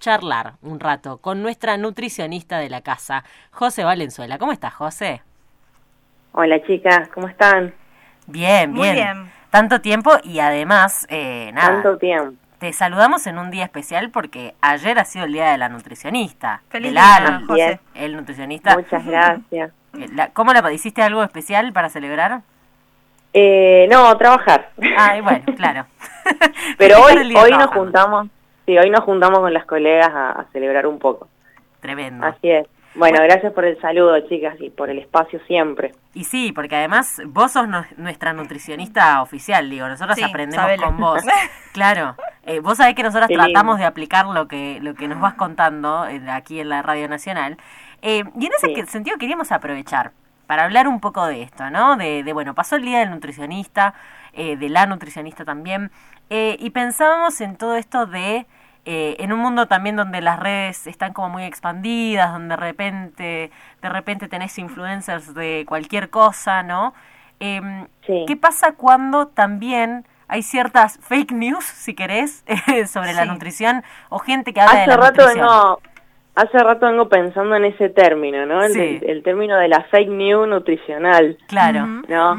charlar un rato con nuestra nutricionista de la casa, José Valenzuela. ¿Cómo estás, José? Hola, chicas, ¿cómo están? Bien, Muy bien. Tanto tiempo y además, nada. Tanto tiempo. Te saludamos en un día especial porque ayer ha sido el Día de la Nutricionista. Feliz día, José. El nutricionista. Muchas gracias. ¿Cómo hiciste algo especial para celebrar? No, trabajar. Ay, bueno, claro. Pero hoy nos juntamos, hoy nos juntamos con las colegas a celebrar un poco. Tremendo. Así es. Bueno, gracias por el saludo, chicas, y por el espacio siempre. Y sí, porque además vos sos nuestra nutricionista oficial, digo, nosotros aprendemos con vos. Claro, vos sabés que nosotros tratamos de aplicar lo que nos vas contando aquí en la Radio Nacional. Y en ese sentido queríamos aprovechar para hablar un poco de esto, ¿no? Bueno, pasó el Día del Nutricionista, de la nutricionista también, y pensábamos en todo esto en un mundo también donde las redes están como muy expandidas, donde de repente tenés influencers de cualquier cosa, ¿no? ¿Qué pasa cuando también hay ciertas fake news, si querés, sobre la nutrición o gente que habla de la nutrición? Hace rato vengo pensando en ese término, ¿no? El término de la fake news nutricional. Claro. ¿No?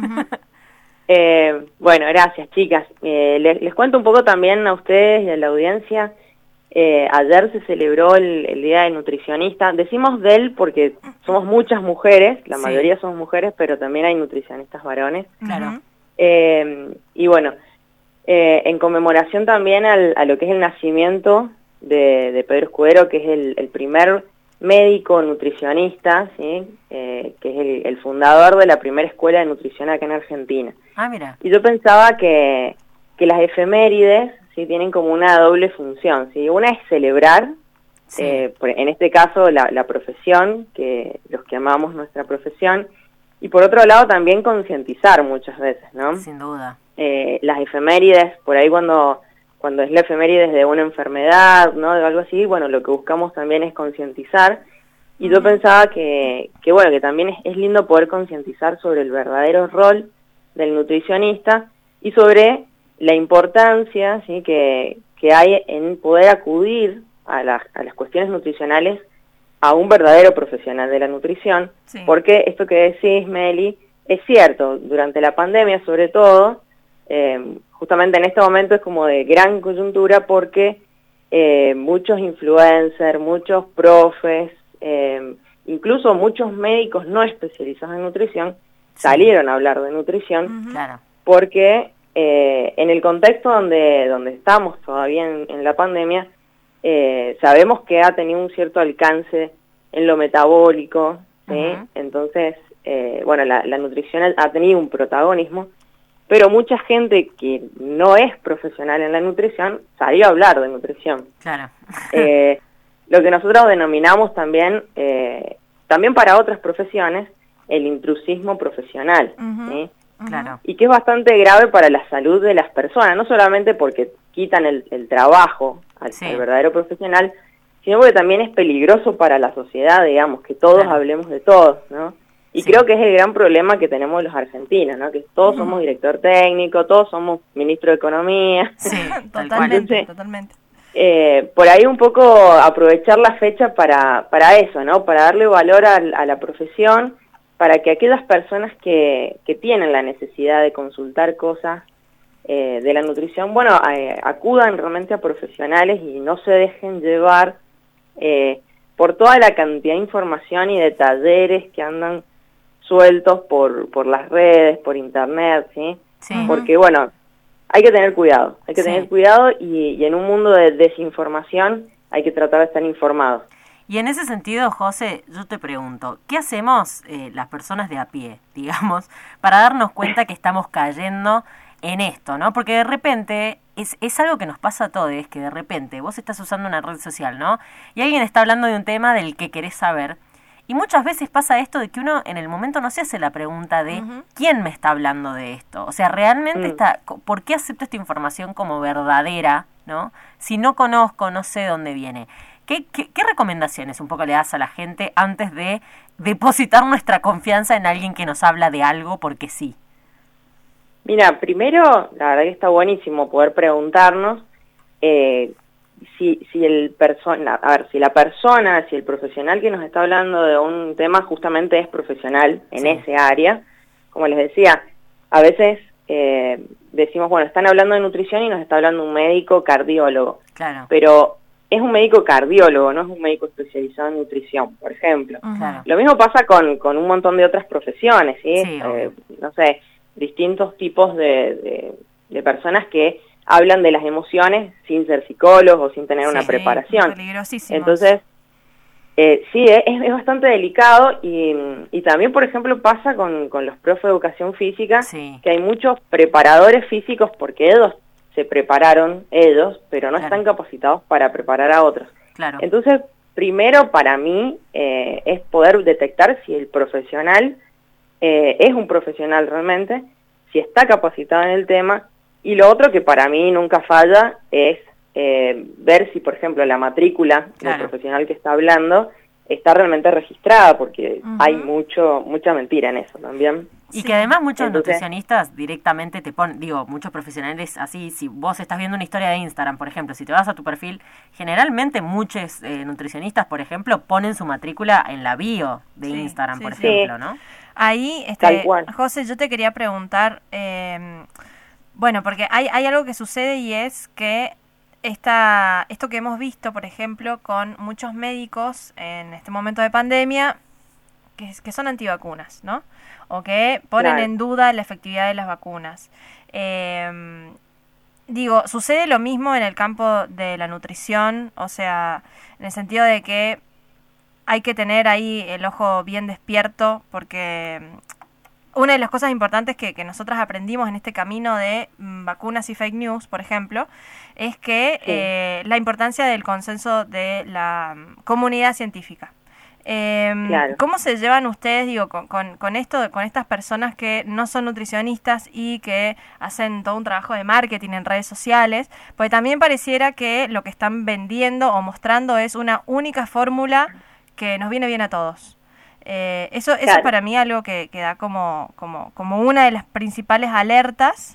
Bueno, gracias, chicas. Les cuento un poco también a ustedes y a la audiencia. Ayer se celebró el Día del Nutricionista. Decimos del porque somos muchas mujeres, la mayoría somos mujeres, pero también hay nutricionistas varones. Claro. Y bueno, en conmemoración también a lo que es el nacimiento de Pedro Escudero, que es el primer médico nutricionista, ¿sí? Que es el fundador de la primera escuela de nutrición acá en Argentina. Ah, mira. Y yo pensaba que las efemérides, ¿sí? Tienen como una doble función, ¿sí? Una es celebrar, en este caso la profesión, que los que amamos nuestra profesión, y por otro lado también concientizar muchas veces, ¿no? Sin duda. Las efemérides, por ahí cuando es la efemérides de una enfermedad, ¿no? De algo así, bueno, lo que buscamos también es concientizar, y yo pensaba que bueno, que también es lindo poder concientizar sobre el verdadero rol del nutricionista y sobre la importancia, ¿sí? que hay en poder acudir a las cuestiones nutricionales a un verdadero profesional de la nutrición, porque esto que decís, Meli, es cierto, durante la pandemia sobre todo, justamente en este momento es como de gran coyuntura porque muchos influencers, muchos profes, incluso muchos médicos no especializados en nutrición salieron a hablar de nutrición, porque en el contexto donde estamos todavía en la pandemia, sabemos que ha tenido un cierto alcance en lo metabólico, ¿sí? Entonces, bueno, la nutrición ha tenido un protagonismo, pero mucha gente que no es profesional en la nutrición salió a hablar de nutrición. Claro. Lo que nosotros denominamos también para otras profesiones, el intrusismo profesional, ¿sí? Claro. Y que es bastante grave para la salud de las personas, no solamente porque quitan el trabajo al verdadero profesional, sino porque también es peligroso para la sociedad, digamos, que todos hablemos de todos, ¿no? Y creo que es el gran problema que tenemos los argentinos, ¿no? Que todos somos director técnico, todos somos ministro de Economía. Sí, totalmente. Por ahí un poco aprovechar la fecha para eso, ¿no? Para darle valor a la profesión, para que aquellas personas que tienen la necesidad de consultar cosas de la nutrición, bueno, acudan realmente a profesionales y no se dejen llevar por toda la cantidad de información y de talleres que andan sueltos por las redes, por internet, ¿sí? Porque, bueno, hay que tener cuidado, y en un mundo de desinformación hay que tratar de estar informados. Y en ese sentido, José, yo te pregunto, ¿qué hacemos las personas de a pie, digamos, para darnos cuenta que estamos cayendo en esto, ¿no? Porque de repente es algo que nos pasa a todos, es que de repente vos estás usando una red social, ¿no? Y alguien está hablando de un tema del que querés saber. Y muchas veces pasa esto de que uno en el momento no se hace la pregunta de ¿quién me está hablando de esto? O sea, realmente ¿por qué acepto esta información como verdadera, ¿no? Si no conozco, no sé dónde viene. ¿Qué recomendaciones un poco le das a la gente antes de depositar nuestra confianza en alguien que nos habla de algo porque sí? Mira, primero, la verdad que está buenísimo poder preguntarnos si el si el profesional que nos está hablando de un tema justamente es profesional en ese área, como les decía, a veces decimos, bueno, están hablando de nutrición y nos está hablando un médico cardiólogo, pero es un médico cardiólogo, no es un médico especializado en nutrición, por ejemplo. Lo mismo pasa con un montón de otras profesiones, ¿sí? No sé, distintos tipos de personas que hablan de las emociones sin ser psicólogos o sin tener una preparación. Entonces, sí, es bastante delicado y también, por ejemplo, pasa con los profes de educación física, que hay muchos preparadores físicos porque ellos se prepararon pero no están capacitados para preparar a otros. Entonces, primero para mí es poder detectar si el profesional es un profesional realmente, si está capacitado en el tema, y lo otro que para mí nunca falla es ver si, por ejemplo, la matrícula del profesional que está hablando está realmente registrada, porque hay mucha mentira en eso también. Y que además muchos nutricionistas directamente te ponen, muchos profesionales así, si vos estás viendo una historia de Instagram, por ejemplo, si te vas a tu perfil, generalmente muchos nutricionistas, por ejemplo, ponen su matrícula en la bio de Instagram, por ejemplo, ¿no? Ahí, José, yo te quería preguntar, bueno, porque hay algo que sucede y es que esto que hemos visto, por ejemplo, con muchos médicos en este momento de pandemia, que son antivacunas, ¿no? O que ponen en duda la efectividad de las vacunas. Sucede lo mismo en el campo de la nutrición, o sea, en el sentido de que hay que tener ahí el ojo bien despierto, porque una de las cosas importantes que nosotras aprendimos en este camino de vacunas y fake news, por ejemplo, es que la importancia del consenso de la comunidad científica. ¿Cómo se llevan ustedes, con esto, con estas personas que no son nutricionistas y que hacen todo un trabajo de marketing en redes sociales? Porque también pareciera que lo que están vendiendo o mostrando es una única fórmula que nos viene bien a todos. Eso para mí algo que da como una de las principales alertas.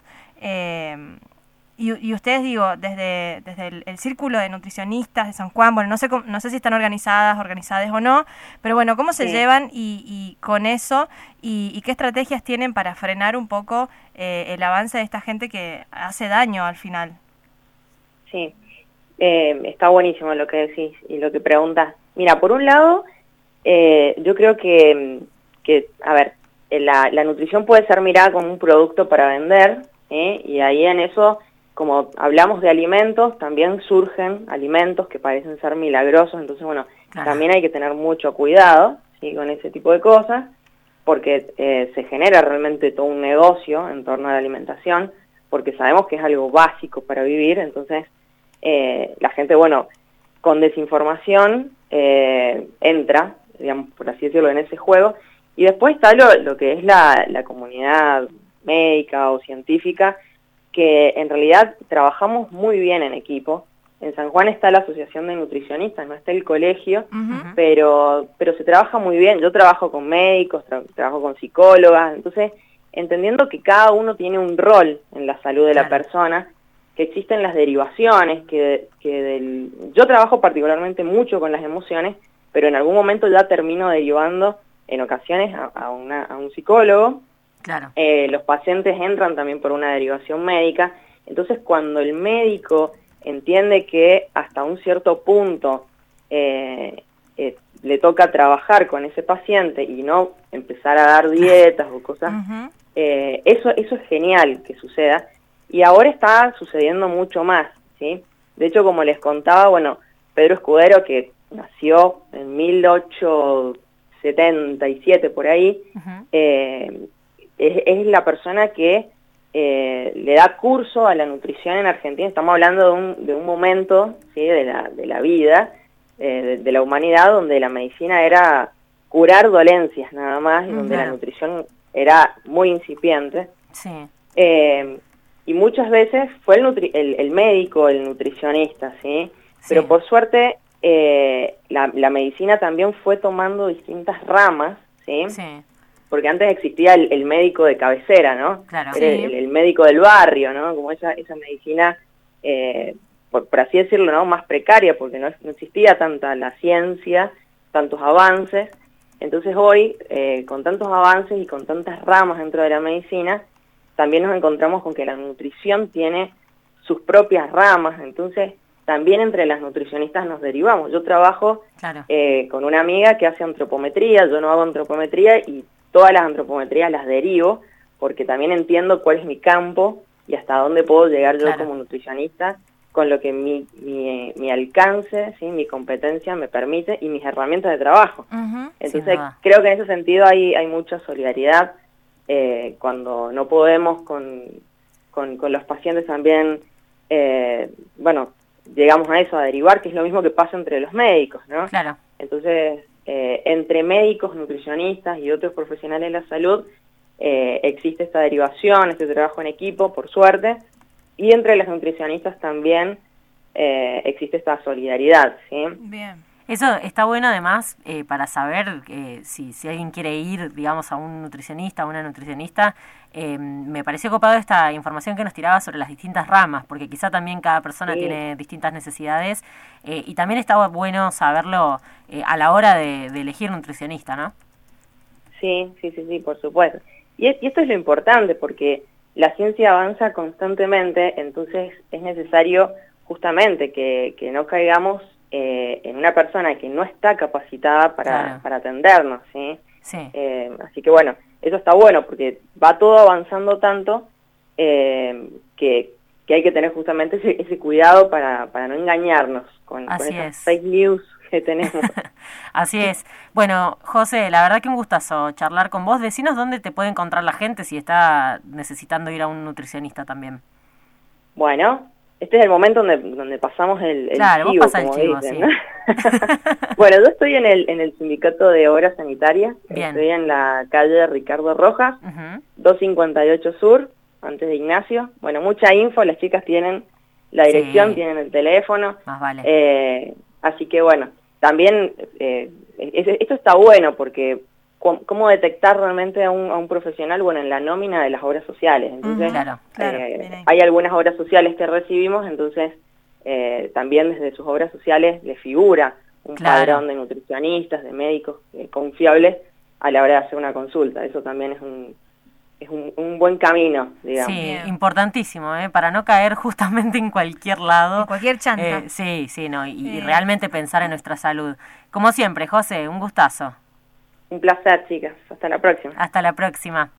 Y ustedes, desde el círculo de nutricionistas de San Juan, bueno, no sé si están organizadas o no, pero bueno, ¿cómo se llevan y con eso y qué estrategias tienen para frenar un poco el avance de esta gente que hace daño al final? Sí, está buenísimo lo que decís y lo que preguntas. Mira, por un lado, yo creo que a ver, la nutrición puede ser mirada como un producto para vender, y ahí en eso, como hablamos de alimentos, también surgen alimentos que parecen ser milagrosos, entonces bueno, también hay que tener mucho cuidado, ¿sí?, con ese tipo de cosas, porque se genera realmente todo un negocio en torno a la alimentación, porque sabemos que es algo básico para vivir, entonces la gente, bueno, con desinformación entra, digamos, por así decirlo, en ese juego, y después está lo que es la comunidad médica o científica, que en realidad trabajamos muy bien en equipo. En San Juan está la Asociación de Nutricionistas, no está el colegio, pero se trabaja muy bien. Yo trabajo con médicos, trabajo con psicólogas, entonces entendiendo que cada uno tiene un rol en la salud de la persona, que existen las derivaciones, yo trabajo particularmente mucho con las emociones, pero en algún momento ya termino derivando en ocasiones a un psicólogo. Los pacientes entran también por una derivación médica, entonces cuando el médico entiende que hasta un cierto punto le toca trabajar con ese paciente y no empezar a dar dietas o cosas, eso es genial que suceda, y ahora está sucediendo mucho más, ¿sí? De hecho, como les contaba, bueno, Pedro Escudero, que nació en 1877 por ahí, es la persona que le da curso a la nutrición en Argentina. Estamos hablando de un momento, ¿sí?, de la vida, de la humanidad, donde la medicina era curar dolencias nada más, y donde la nutrición era muy incipiente. Y muchas veces fue el médico, el nutricionista, ¿sí? Pero por suerte la medicina también fue tomando distintas ramas, ¿sí? Porque antes existía el médico de cabecera, ¿no? El médico del barrio, ¿no? Como esa medicina por así decirlo, ¿no? Más precaria, porque no existía tanta la ciencia, tantos avances. Entonces hoy, con tantos avances y con tantas ramas dentro de la medicina, también nos encontramos con que la nutrición tiene sus propias ramas, entonces también entre las nutricionistas nos derivamos. Yo trabajo con una amiga que hace antropometría, yo no hago antropometría y todas las antropometrías las derivo, porque también entiendo cuál es mi campo y hasta dónde puedo llegar yo como nutricionista, con lo que mi alcance, ¿sí? Mi competencia me permite y mis herramientas de trabajo. Entonces creo que en ese sentido hay mucha solidaridad cuando no podemos con los pacientes también, llegamos a eso, a derivar, que es lo mismo que pasa entre los médicos, ¿no? Claro. Entonces, entre médicos, nutricionistas y otros profesionales de la salud, existe esta derivación, este trabajo en equipo, por suerte, y entre los nutricionistas también existe esta solidaridad, ¿sí? Bien. Eso está bueno además para saber si alguien quiere ir, digamos, a un nutricionista, a una nutricionista. Me pareció copado esta información que nos tiraba sobre las distintas ramas, porque quizá también cada persona tiene distintas necesidades y también está bueno saberlo a la hora de elegir nutricionista, ¿no? Sí, por supuesto. Y esto es lo importante, porque la ciencia avanza constantemente, entonces es necesario justamente que no caigamos en una persona que no está capacitada para atendernos, ¿sí? Sí. Así que bueno, eso está bueno porque va todo avanzando tanto que hay que tener justamente ese cuidado para no engañarnos con esas fake news que tenemos. Así es. Bueno, José, la verdad que un gustazo charlar con vos. Decinos dónde te puede encontrar la gente si está necesitando ir a un nutricionista también. Bueno, este es el momento donde pasamos el chivo, vos pasás como el chivo, dicen, sí. ¿no? Bueno, yo estoy en el Sindicato de Obras Sanitarias. Bien. Estoy en la calle Ricardo Rojas, 258 Sur, antes de Ignacio. Bueno, mucha info, las chicas tienen la dirección, tienen el teléfono. Más vale. Así que bueno, también esto está bueno porque cómo detectar realmente a un profesional, bueno, en la nómina de las obras sociales. Entonces, hay algunas obras sociales que recibimos, entonces también desde sus obras sociales les figura un padrón de nutricionistas, de médicos confiables a la hora de hacer una consulta. Eso también es un buen camino, digamos. Sí, importantísimo, para no caer justamente en cualquier lado. En cualquier chanta. Y realmente pensar en nuestra salud. Como siempre, José, un gustazo. Un placer, chicas. Hasta la próxima. Hasta la próxima.